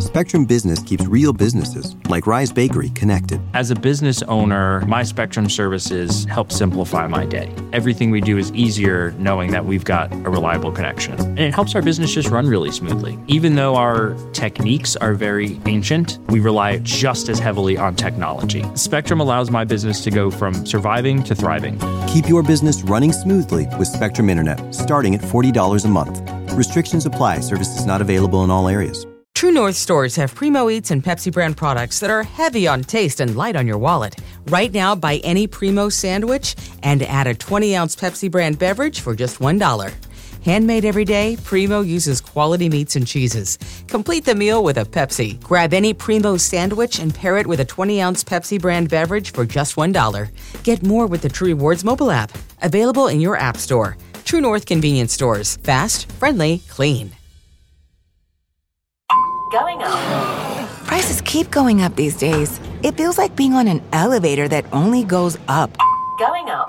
Spectrum Business keeps real businesses, like Rise Bakery, connected. As a business owner, my Spectrum services help simplify my day. Everything we do is easier knowing that we've got a reliable connection. And it helps our business just run really smoothly. Even though our techniques are very ancient, we rely just as heavily on technology. Spectrum allows my business to go from surviving to thriving. Keep your business running smoothly with Spectrum Internet, starting at $40 a month. Restrictions apply. Services not available in all areas. True North stores have Primo Eats and Pepsi brand products that are heavy on taste and light on your wallet. Right now, buy any Primo sandwich and add a 20-ounce Pepsi brand beverage for just $1. Handmade every day, Primo uses quality meats and cheeses. Complete the meal with a Pepsi. Grab any Primo sandwich and pair it with a 20-ounce Pepsi brand beverage for just $1. Get more with the True Rewards mobile app. Available in your app store. True North convenience stores. Fast, friendly, clean. Going up. Prices keep going up these days. It feels like being on an elevator that only goes up. Going up.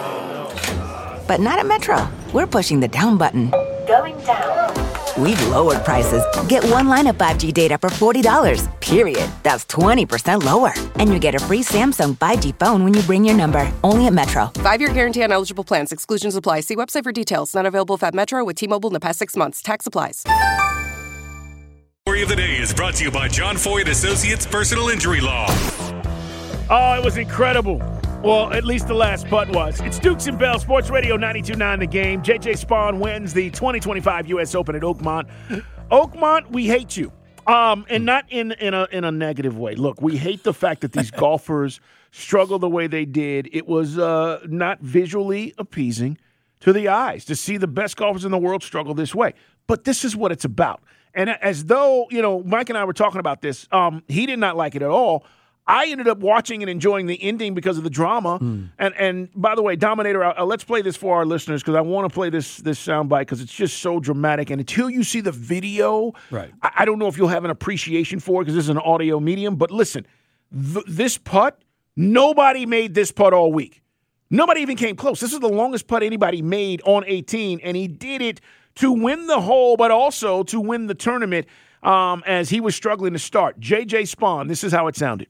But not at Metro. We're pushing the down button. Going down. We've lowered prices. Get one line of 5G data for $40, period. That's 20% lower. And you get a free Samsung 5G phone when you bring your number. Only at Metro. 5-year guarantee on eligible plans. Exclusions apply. See website for details. Not available at Metro with T-Mobile in the past 6 months. Tax applies. Story of the day is brought to you by John Foy & Associates Personal Injury Law. Oh, it was incredible. Well, at least the last putt was. It's Dukes and Bell, Sports Radio 92.9 The Game. J.J. Spaun wins the 2025 U.S. Open at Oakmont. Oakmont, we hate you. And not in a negative way. Look, we hate the fact that these golfers struggle the way they did. It was not visually appeasing to the eyes to see the best golfers in the world struggle this way. But this is what it's about. And as though, Mike and I were talking about this, he did not like it at all. I ended up watching and enjoying the ending because of the drama. And by the way, Dominator, let's play this for our listeners because I want to play this soundbite because it's just so dramatic. And until you see the video, right. I don't know if you'll have an appreciation for it because this is an audio medium. But listen, this putt, nobody made this putt all week. Nobody even came close. This is the longest putt anybody made on 18, and he did it to win the hole, but also to win the tournament as he was struggling to start. J.J. Spaun, this is how it sounded.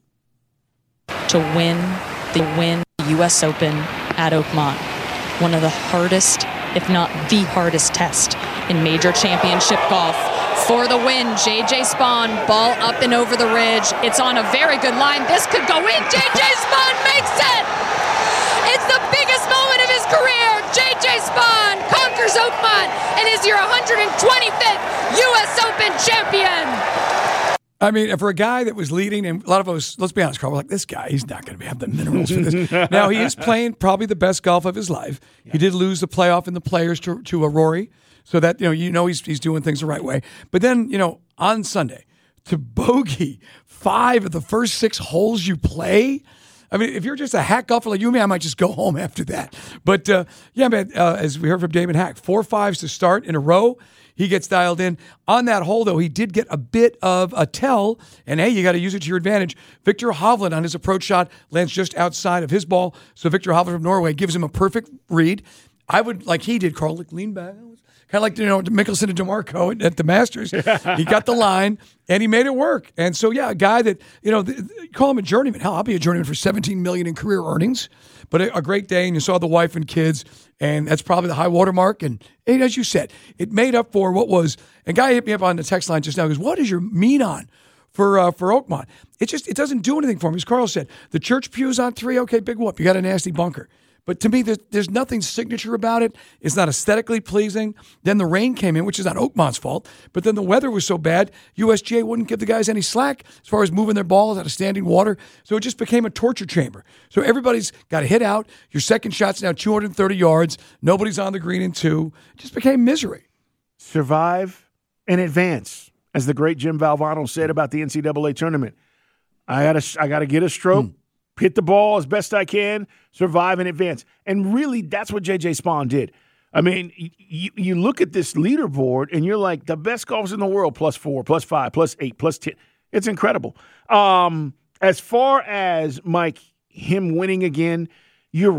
To win the U.S. Open at Oakmont, one of the hardest, if not the hardest test in major championship golf. For the win, J.J. Spaun, ball up and over the ridge. It's on a very good line. This could go in. J.J. Spaun makes it! It's the biggest moment of his career. J.J. Spaun conquers Oakmont and is your 125th U.S. Open champion. I mean, for a guy that was leading, and a lot of us, let's be honest, Carl, we're like, this guy, he's not going to have the minerals for this. Now, he is playing probably the best golf of his life. Yeah. He did lose the playoff in the Players to a Rory, so that, he's doing things the right way. But then, on Sunday, to bogey 5 of the first 6 holes you play, I mean, if you're just a hack golfer like you and me, I might just go home after that. But, as we heard from Damon Hack, 4 5s to start in a row. He gets dialed in. On that hole, though, he did get a bit of a tell, and, hey, you got to use it to your advantage. Victor Hovland on his approach shot lands just outside of his ball, so Victor Hovland from Norway gives him a perfect read. I would, like he did, Carl, lean back. Kind of like, Mickelson and DeMarco at the Masters. He got the line, and he made it work. And so, a guy that, call him a journeyman. Hell, I'll be a journeyman for $17 million in career earnings. But a great day, and you saw the wife and kids, and that's probably the high water mark. And as you said, it made up for what was. And guy hit me up on the text line just now. He goes, what is your mean on for Oakmont? It doesn't do anything for him. As Carl said, the church pews on 3, okay, big whoop. You got a nasty bunker. But to me, there's nothing signature about it. It's not aesthetically pleasing. Then the rain came in, which is not Oakmont's fault. But then the weather was so bad, USGA wouldn't give the guys any slack as far as moving their balls out of standing water. So it just became a torture chamber. So everybody's got to hit out. Your second shot's now 230 yards. Nobody's on the green in 2. It just became misery. Survive and advance, as the great Jim Valvano said about the NCAA tournament. I got to get a stroke. Hit the ball as best I can, survive and advance. And really, that's what J.J. Spaun did. I mean, you look at this leaderboard, and you're like, the best golfers in the world, +4, +5, +8, +10. It's incredible. As far as, Mike, him winning again, you're right.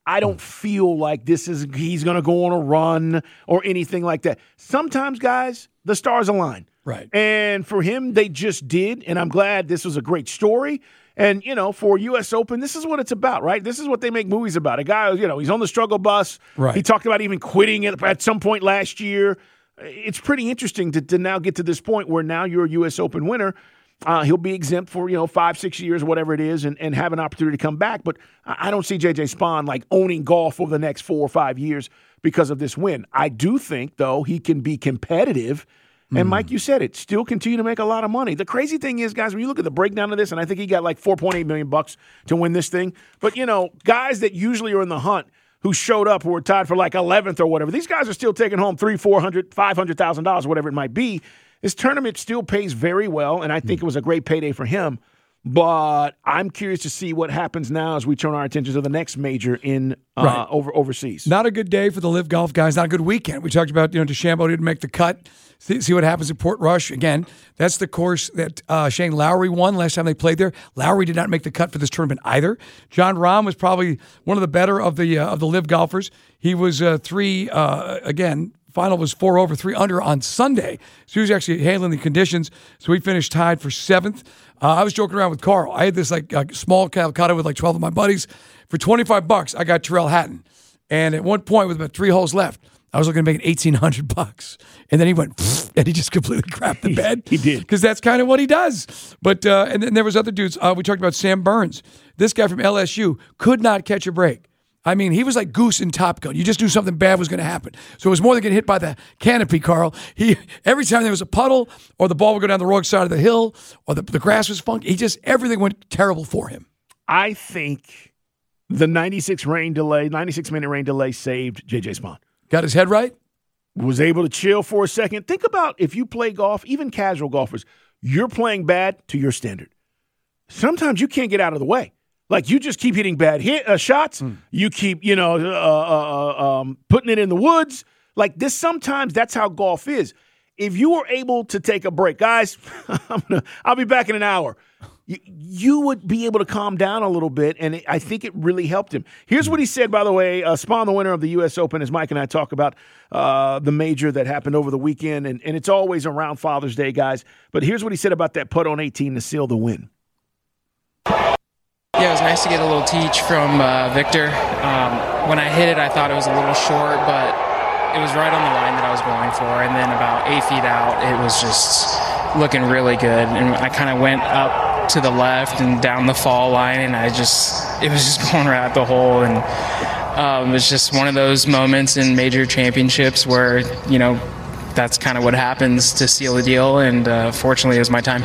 I don't feel like he's going to go on a run or anything like that. Sometimes, guys, the stars align. Right. And for him, they just did, and I'm glad this was a great story. And, for U.S. Open, this is what it's about, right? This is what they make movies about. A guy, he's on the struggle bus. Right. He talked about even quitting at some point last year. It's pretty interesting to now get to this point where now you're a U.S. Open winner. He'll be exempt for, 5-6 years, whatever it is, and have an opportunity to come back. But I don't see J.J. Spahn like owning golf over the next 4 or 5 years because of this win. I do think, though, he can be competitive. And, Mike, you said it, still continue to make a lot of money. The crazy thing is, guys, when you look at the breakdown of this, and I think he got like $4.8 million to win this thing. But, guys that usually are in the hunt who showed up who were tied for like 11th or whatever, these guys are still taking home $300,000, $400,000, $500,000, whatever it might be. This tournament still pays very well, and I think it was a great payday for him. But I'm curious to see what happens now as we turn our attention to the next major in overseas. Not a good day for the Live Golf guys. Not a good weekend. We talked about DeChambeau didn't make the cut. See what happens at Portrush. Again, that's the course that Shane Lowry won last time they played there. Lowry did not make the cut for this tournament either. Jon Rahm was probably one of the better of the Live golfers. He was final was 4 over, 3 under on Sunday. So he was actually handling the conditions. So he finished tied for 7th. I was joking around with Carl. I had this small Calcutta with 12 of my buddies. For $25, I got Tyrrell Hatton. And at one point, with about 3 holes left, I was looking to make it $1,800. And then he went, and he just completely crapped the bed. He did. Because that's kind of what he does. But and then there was other dudes. We talked about Sam Burns. This guy from LSU could not catch a break. I mean, he was like Goose in Top Gun. You just knew something bad was going to happen. So it was more than getting hit by the canopy, Carl. Every time there was a puddle or the ball would go down the wrong side of the hill or the grass was funky, everything went terrible for him. I think the 96-minute rain delay saved J.J. Spahn. Got his head right? Was able to chill for a second. Think about if you play golf, even casual golfers, you're playing bad to your standard. Sometimes you can't get out of the way. Like, you just keep hitting bad shots. You keep, putting it in the woods. Like this, sometimes that's how golf is. If you were able to take a break, guys, I'll be back in an hour. You would be able to calm down a little bit, and I think it really helped him. Here's what he said, by the way. Spahn, the winner of the U.S. Open, as Mike and I talk about the major that happened over the weekend, and it's always around Father's Day, guys. But here's what he said about that putt on 18 to seal the win. Yeah, it was nice to get a little teach from Victor. When I hit it, I thought it was a little short, but it was right on the line that I was going for. And then about 8 feet out, it was just looking really good. And I kind of went up to the left and down the fall line, and it was just going right at the hole. And it was just one of those moments in major championships where, that's kind of what happens to seal the deal. And fortunately, it was my time.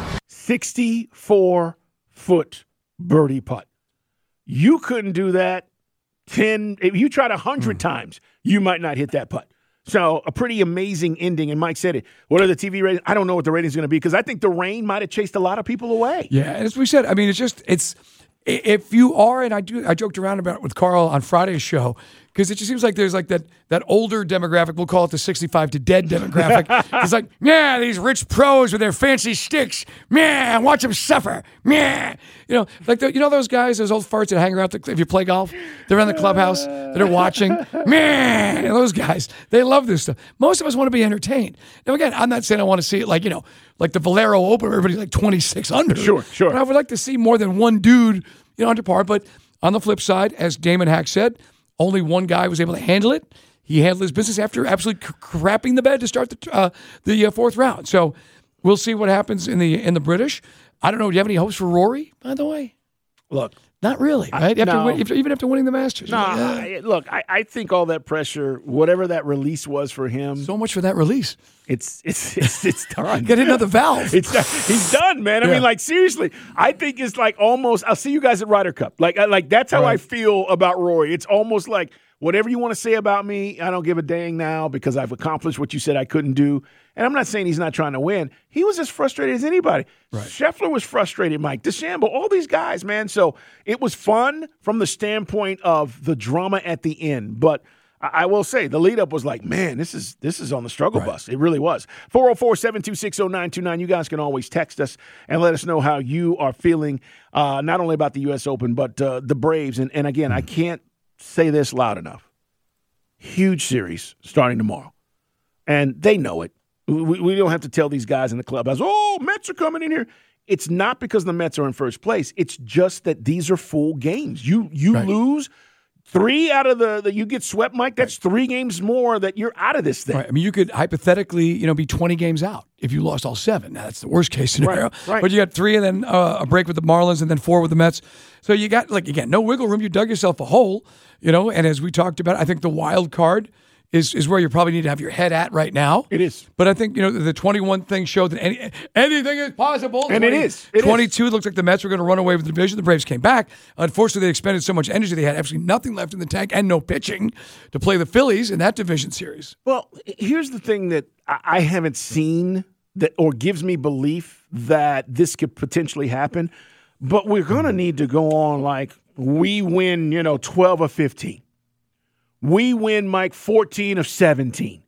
64-foot birdie putt. You couldn't do that 10. If you tried 100 times, you might not hit that putt. So a pretty amazing ending. And Mike said it. What are the TV ratings? I don't know what the ratings are going to be because I think the rain might have chased a lot of people away. Yeah, as we said, I mean, it's if you are, and I joked around about it with Carl on Friday's show, because it just seems like there's like that older demographic, we'll call it the 65 to dead demographic. It's like, yeah, these rich pros with their fancy sticks, man, watch them suffer, man. Those guys, those old farts that hang around if you play golf, they're in the clubhouse, they're watching, man. Those guys, they love this stuff. Most of us want to be entertained. Now, again, I'm not saying I want to see it like the Valero Open, where everybody's like 26 under. Sure. But I would like to see more than one dude, under par. But on the flip side, as Damon Hack said, only one guy was able to handle it. He handled his business after absolutely crapping the bed to start the fourth round. So we'll see what happens in the British. I don't know. Do you have any hopes for Rory, by the way? Look. Not really, right? Even after winning the Masters. Look, I think all that pressure, whatever that release was for him. So much for that release. It's done. Get another valve. He's done, man. I mean, like, seriously, I think it's like almost, I'll see you guys at Ryder Cup. Like that's how I feel about Rory. It's almost like, whatever you want to say about me, I don't give a dang now because I've accomplished what you said I couldn't do. And I'm not saying he's not trying to win. He was as frustrated as anybody. Right. Scheffler was frustrated, Mike. DeChambeau, all these guys, man. So it was fun from the standpoint of the drama at the end. But I will say the lead-up was like, man, this is on the struggle bus. It really was. 404-726-0929. You guys can always text us and let us know how you are feeling, not only about the U.S. Open, but the Braves. And again, I can't say this loud enough. Huge series starting tomorrow. And they know it. We don't have to tell these guys in the clubhouse, oh, Mets are coming in here. It's not because the Mets are in first place. It's just that these are full games. You lose 3 out of you get swept, Mike. That's 3 games more that you're out of this thing. Right. I mean, you could hypothetically, be 20 games out if you lost all 7. Now, that's the worst case scenario. Right. But you got 3 and then a break with the Marlins and then 4 with the Mets. So you got, again, no wiggle room. You dug yourself a hole, and as we talked about, I think the wild card is where you probably need to have your head at right now. It is. But I think, the 21 thing showed that anything is possible. And 20, it is. 22 looked like the Mets were going to run away with the division. The Braves came back. Unfortunately, they expended so much energy. They had absolutely nothing left in the tank and no pitching to play the Phillies in that division series. Well, here's the thing that I haven't seen that or gives me belief that this could potentially happen. But we're going to need to go on like we win, 12 or 15. We win, Mike, 14 of 17.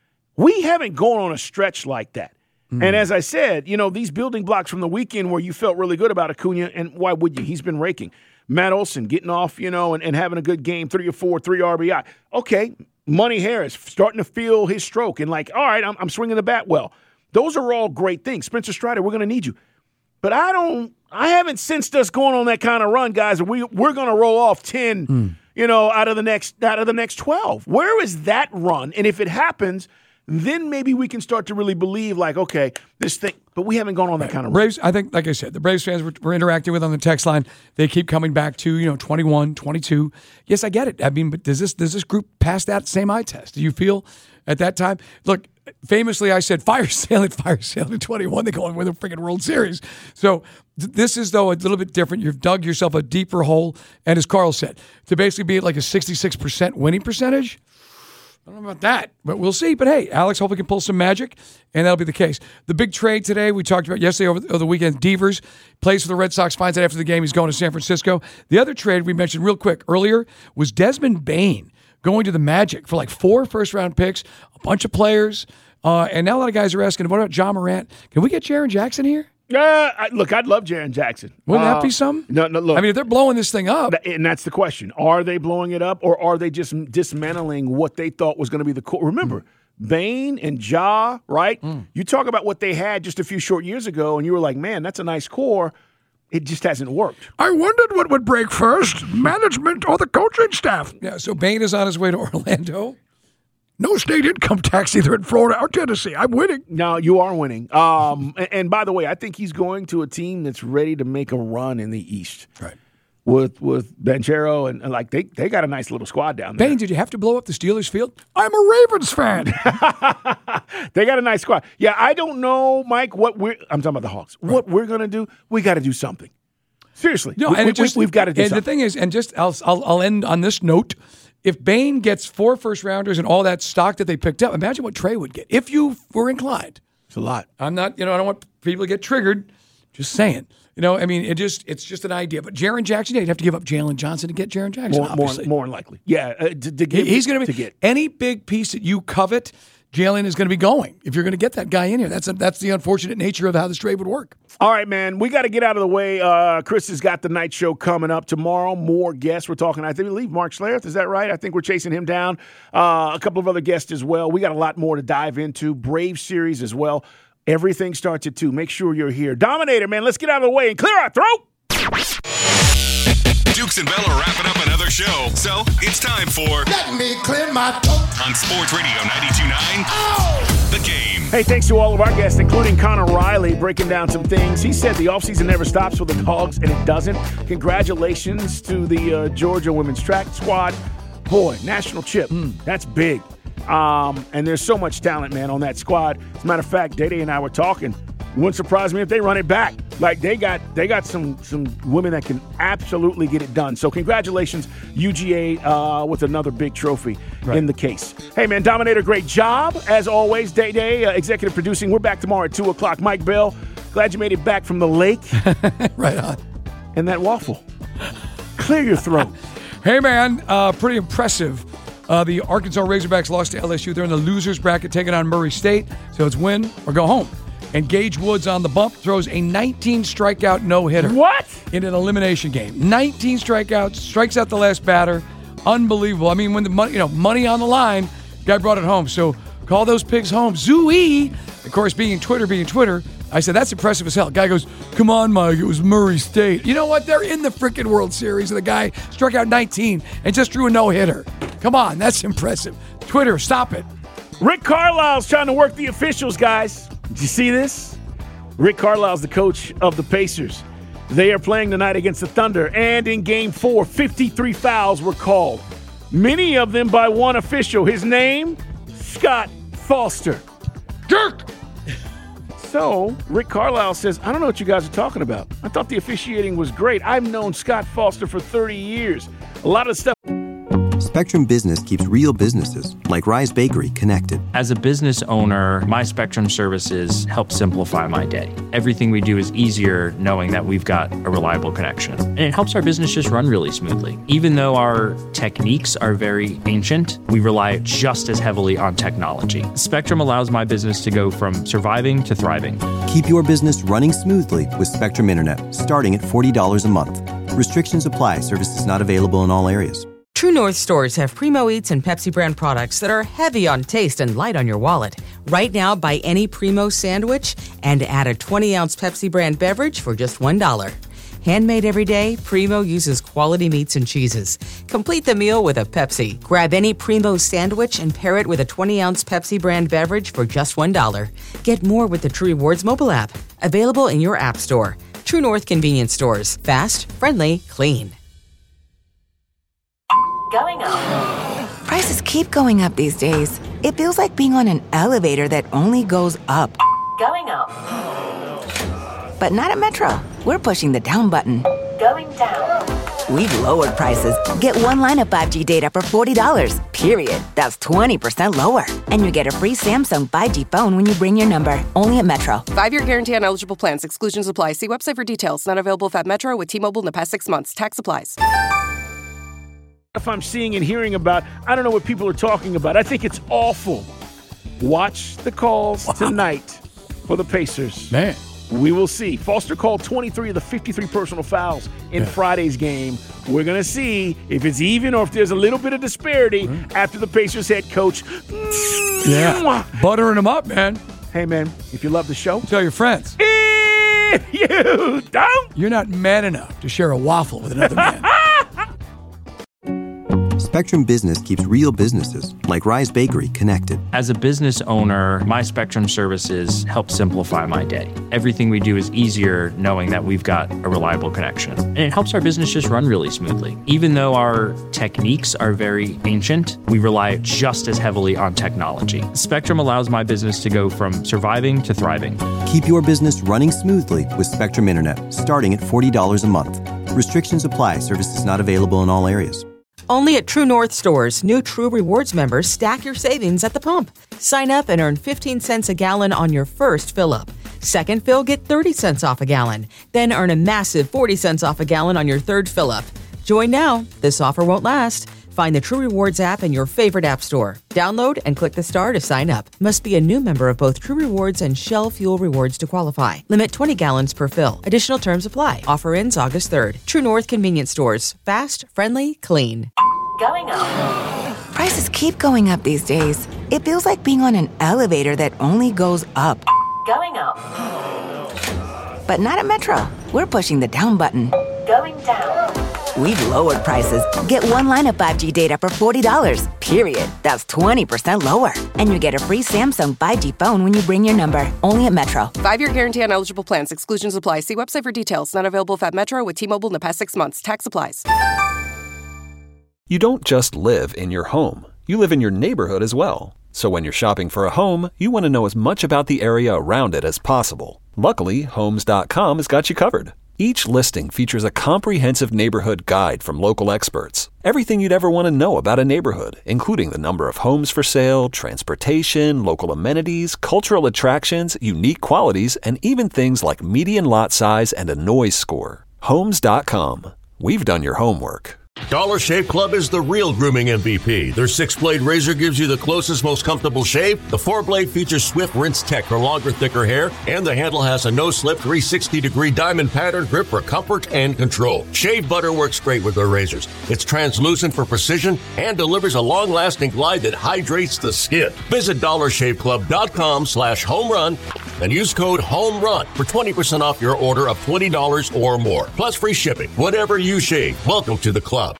We haven't gone on a stretch like that. And as I said, these building blocks from the weekend where you felt really good about Acuna, and why would you? He's been raking. Matt Olson getting off, and having a good game, 3 or 4, 3 RBI. Okay, Money Harris starting to feel his stroke and like, all right, I'm swinging the bat well. Those are all great things. Spencer Strider, we're going to need you. But I haven't sensed us going on that kind of run, guys. We're going to roll off 10 out of the next 12. Where is that run? And if it happens, then maybe we can start to really believe, like, okay, this thing. But we haven't gone on that kind of run. Braves, I think, like I said, the Braves fans we're interacting with on the text line, they keep coming back to 21, 22. Yes, I get it. I mean, but does this group pass that same eye test? Do you feel at that time? Look, famously, I said fire sale at 21. They go and win the freaking World Series. So this is, though, a little bit different. You've dug yourself a deeper hole. And as Carl said, to basically be at like a 66% winning percentage, I don't know about that, but we'll see. But hey, Alex hopefully can pull some magic, and that'll be the case. The big trade today, we talked about yesterday over the weekend, Devers plays for the Red Sox, finds out after the game he's going to San Francisco. The other trade we mentioned real quick earlier was Desmond Bain going to the Magic for like 4 first-round picks, a bunch of players, and now a lot of guys are asking, what about John Morant? Can we get Jaren Jackson here? Look, I'd love Jaren Jackson. Wouldn't that be some? No, look. I mean, if they're blowing this thing up. And that's the question. Are they blowing it up, or are they just dismantling what they thought was going to be the core? Remember, Bain and Ja, right? You talk about what they had just a few short years ago, and you were like, man, that's a nice core. It just hasn't worked. I wondered what would break first, management or the coaching staff. Yeah, so Bain is on his way to Orlando. No state income tax either in Florida or Tennessee. I'm winning. No, you are winning. And by the way, I think he's going to a team that's ready to make a run in the East. Right. With Banchero and like they got a nice little squad down there. Bain, did you have to blow up the Steelers field? I'm a Ravens fan. They got a nice squad. Yeah, I don't know, Mike, I'm talking about the Hawks. Right. What we're going to do, we got to do something. Seriously. No, we've got to do something. And the thing is, and just I'll end on this note. If Bain gets 4 first-rounders and all that stock that they picked up, imagine what Trey would get if you were inclined. It's a lot. I'm not, I don't want people to get triggered. Just saying. I mean, it's just an idea. But Jaren Jackson, you'd have to give up Jalen Johnson to get Jaren Jackson, obviously. More than likely. Yeah. He's going to get any big piece that you covet, Jalen is going to be going. If you're going to get that guy in here, that's the unfortunate nature of how this trade would work. All right, man. We got to get out of the way. Chris has got the night show coming up tomorrow. More guests. We're talking, I believe, Mark Schlereth. Is that right? I think we're chasing him down. A couple of other guests as well. We got a lot more to dive into. Brave series as well. Everything starts at 2. Make sure you're here. Dominator, man, let's get out of the way and clear our throat. Dukes and Bell are wrapping up another show, so it's time for Let Me Clear My Throat on Sports Radio 92.9. The Game. Hey, thanks to all of our guests, including Connor Riley, breaking down some things. He said the offseason never stops for the Dogs, and it doesn't. Congratulations to the Georgia women's track squad. Boy, national chip. That's big. And there's so much talent, man, on that squad. As a matter of fact, Day and I were talking. It wouldn't surprise me if they run it back. Like they got some women that can absolutely get it done. So congratulations, UGA, with another big trophy in the case. Hey, man, Dominator, great job. As always, Day, executive producing. We're back tomorrow at 2 o'clock. Mike Bell, glad you made it back from the lake. Right on. And that waffle. Clear your throat. Hey, man, pretty impressive. The Arkansas Razorbacks lost to LSU. They're in the losers bracket taking on Murray State. So it's win or go home. And Gage Woods on the bump throws a 19-strikeout no-hitter. What? In an elimination game. 19 strikeouts, strikes out the last batter. Unbelievable. I mean, when the money, money on the line, guy brought it home. So call those pigs home. Zooey. Of course, being Twitter, I said, that's impressive as hell. Guy goes, come on, Mike, it was Murray State. You know what? They're in the freaking World Series, and the guy struck out 19 and just drew a no-hitter. Come on, that's impressive. Twitter, stop it. Rick Carlisle's trying to work the officials, guys. Did you see this? Rick Carlisle's the coach of the Pacers. They are playing tonight against the Thunder, and in Game 4, 53 fouls were called. Many of them by one official. His name, Scott Foster. Jerk! So, Rick Carlisle says, I don't know what you guys are talking about. I thought the officiating was great. I've known Scott Foster for 30 years. A lot of stuff. Spectrum Business keeps real businesses, like Rise Bakery, connected. As a business owner, my Spectrum services help simplify my day. Everything we do is easier knowing that we've got a reliable connection. And it helps our business just run really smoothly. Even though our techniques are very ancient, we rely just as heavily on technology. Spectrum allows my business to go from surviving to thriving. Keep your business running smoothly with Spectrum Internet, starting at $40 a month. Restrictions apply. Services not available in all areas. True North stores have Primo Eats and Pepsi brand products that are heavy on taste and light on your wallet. Right now, buy any Primo sandwich and add a 20-ounce Pepsi brand beverage for just $1. Handmade every day, Primo uses quality meats and cheeses. Complete the meal with a Pepsi. Grab any Primo sandwich and pair it with a 20-ounce Pepsi brand beverage for just $1. Get more with the True Rewards mobile app. Available in your app store. True North convenience stores. Fast, friendly, clean. Going up. Prices keep going up these days. It feels like being on an elevator that only goes up. Going up. But not at Metro. We're pushing the down button. Going down. We've lowered prices. Get one line of 5G data for $40, period. That's 20% lower. And you get a free Samsung 5G phone when you bring your number. Only at Metro. 5-year guarantee on eligible plans. Exclusions apply. See website for details. Not available if at Metro with T-Mobile in the past 6 months. Tax applies. If I'm seeing and hearing about, I don't know what people are talking about. I think it's awful. Watch the calls tonight for the Pacers. Man. We will see. Foster called 23 of the 53 personal fouls in Friday's game. We're going to see if it's even or if there's a little bit of disparity after the Pacers head coach. Buttering them up, man. Hey, man, if you love the show, tell your friends. If you don't, you're not man enough to share a waffle with another man. Spectrum Business keeps real businesses, like Rise Bakery, connected. As a business owner, my Spectrum services help simplify my day. Everything we do is easier knowing that we've got a reliable connection. And it helps our business just run really smoothly. Even though our techniques are very ancient, we rely just as heavily on technology. Spectrum allows my business to go from surviving to thriving. Keep your business running smoothly with Spectrum Internet, starting at $40 a month. Restrictions apply. Services not available in all areas. Only at True North stores, new True Rewards members stack your savings at the pump. Sign up and earn 15 cents a gallon on your first fill-up. Second fill, get 30 cents off a gallon. Then earn a massive 40 cents off a gallon on your third fill-up. Join now. This offer won't last. Find the True Rewards app in your favorite app store. Download and click the star to sign up. Must be a new member of both True Rewards and Shell Fuel Rewards to qualify. Limit 20 gallons per fill. Additional terms apply. Offer ends August 3rd. True North convenience stores. Fast, friendly, clean. Going up. Prices keep going up these days. It feels like being on an elevator that only goes up. Going up. But not at Metro. We're pushing the down button. Going down. We've lowered prices. Get one line of 5G data for $40, period. That's 20% lower. And you get a free Samsung 5G phone when you bring your number. Only at Metro. 5-year guarantee on eligible plans. Exclusions apply. See website for details. Not available if at Metro with T-Mobile in the past 6 months. Tax applies. You don't just live in your home. You live in your neighborhood as well. So when you're shopping for a home, you want to know as much about the area around it as possible. Luckily, Homes.com has got you covered. Each listing features a comprehensive neighborhood guide from local experts. Everything you'd ever want to know about a neighborhood, including the number of homes for sale, transportation, local amenities, cultural attractions, unique qualities, and even things like median lot size and a noise score. Homes.com. We've done your homework. Dollar Shave Club is the real grooming MVP. Their 6-blade razor gives you the closest, most comfortable shave. The 4-blade features swift rinse tech for longer, thicker hair, and the handle has a no-slip 360-degree diamond pattern grip for comfort and control. Shave butter works great with their razors. It's translucent for precision and delivers a long-lasting glide that hydrates the skin. Visit DollarShaveClub.com/homerun and use code HOMERUN for 20% off your order of $20 or more. Plus free shipping. Whatever you shave, welcome to the club.